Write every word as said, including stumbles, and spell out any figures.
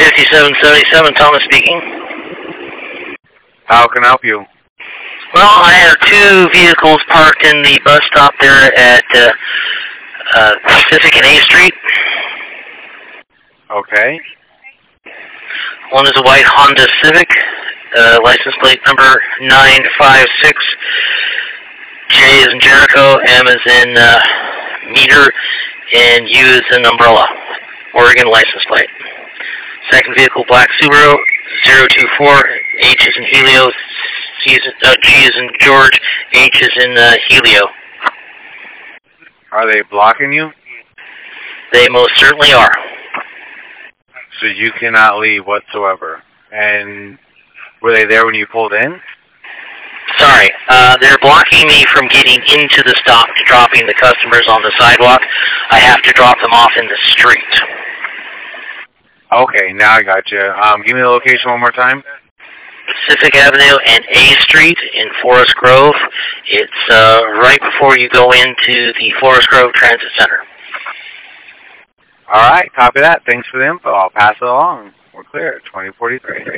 fifty-seven seventy-seven, Thomas speaking. How can I help you? Well, I have two vehicles parked in the bus stop there at uh, uh, Pacific and A Street. Okay. One is a white Honda Civic, uh, license plate number nine five six. J is in Jericho, M is in uh, meter, and U is in umbrella. Oregon license plate. Second vehicle, black Subaru, zero two four. H is in Helio, C is in, uh, G is in George, H is in uh, Helio. Are they blocking you? They most certainly are. So you cannot leave whatsoever. And were they there when you pulled in? Sorry, uh, they're blocking me from getting into the stop to dropping the customers on the sidewalk. I have to drop them off in the street. Okay, now I got you. Um, give me the location one more time. Pacific Avenue and A Street in Forest Grove. It's uh, right before you go into the Forest Grove Transit Center. All right, copy that. Thanks for the info. I'll pass it along. We're clear. twenty forty-three.